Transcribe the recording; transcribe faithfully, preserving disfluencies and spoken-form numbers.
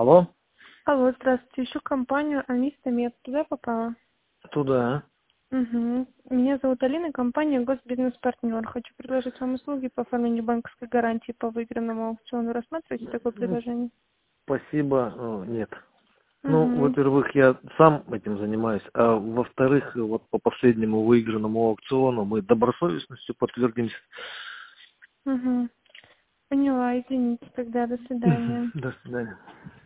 Алло? Алло, здравствуйте. Ищу компанию Амистамед. Туда попала? Туда. Угу. Меня зовут Алина, компания Госбизнес-партнер. Хочу предложить вам услуги по оформлению банковской гарантии по выигранному аукциону. Рассматриваете такое Ну, предложение? спасибо. О, нет. Ну, Угу. во-первых, я сам этим занимаюсь, а во-вторых, вот по последнему выигранному аукциону мы добросовестностью подтвердимся. Угу. Поняла, извините тогда. До свидания. До свидания.